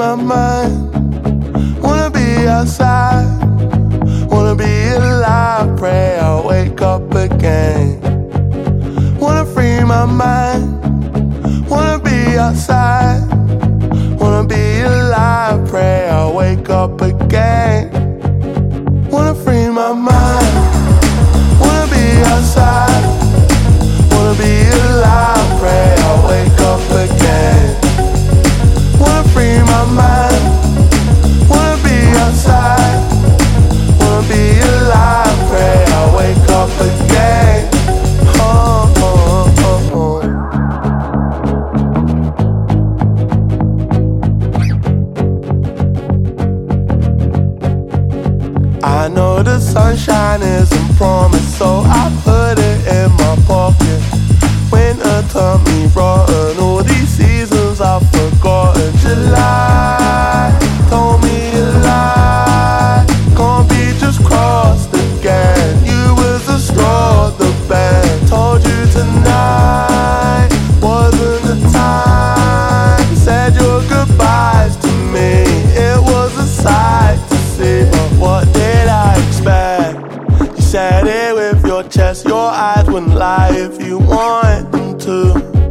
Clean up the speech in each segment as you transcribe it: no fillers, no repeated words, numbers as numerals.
my mind. Wanna be outside, wanna be alive. Pray I'll wake up again. Wanna free my mind, wanna be outside, wanna be alive. Pray I'll wake up again. Wanna free my mind, wanna be outside, wanna be alive. Pray I'll wake up again. Wanna free my mind, wanna be outside, wanna be alive. Pray I'll wake up again. Oh, oh, oh, oh. I know the sunshine isn't promised, so I put it in my pocket. Winter turned me rotten, all these seasons I've forgotten. July told me a lie, can't be just crossed again. You was the straw the band told you tonight wasn't the time. Said your goodbyes to me, it was a sight to see. But what did I expect? You said it with your chest, your eyes wouldn't lie if you want them to.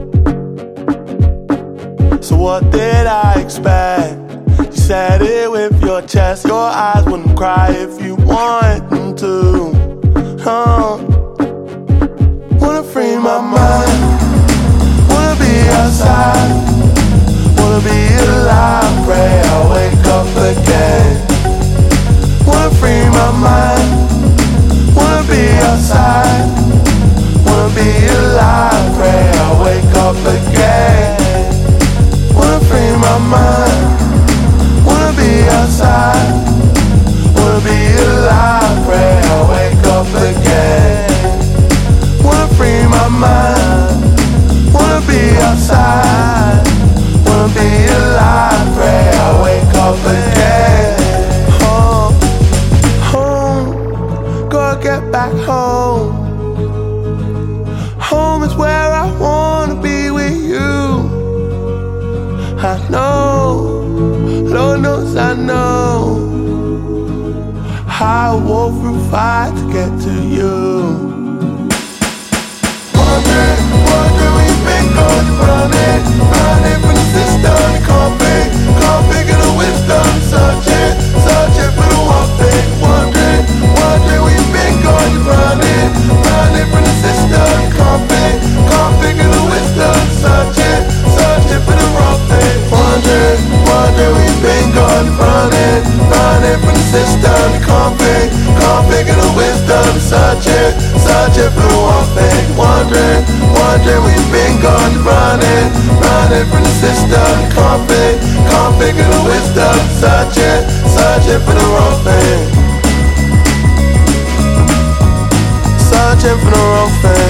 So what did I expect? You said it with your chest, your eyes wouldn't cry if you want them to. Wanna free my mind, wanna be outside, wanna be alive. Pray I'll wake up again. Wanna free my mind, wanna be outside, wanna be alive. Pray I'll wake up again. Wanna free my mind, wanna be outside, wanna be alive. Pray I'll wake up again. Wanna free my mind, wanna be outside, wanna be alive. Pray I'll wake up again. Home, home, gotta get back home. Home is where I wanna be with you. I know, Lord knows I know, how I walk through fire to get to you. Wondering, where you've been going, running from the system. You can't figure the wisdom. Searching for the one thing. Wondering where you've been going, running from the system. You can't figure the wisdom. Searching for the wrong thing. Wondering where you've been going, running from the system. You can't figure the wisdom. Searching for the one thing. Wondering where you've been going, running from the system. You can't figure the wisdom. Searching for the wrong thing. Searching for the wrong thing.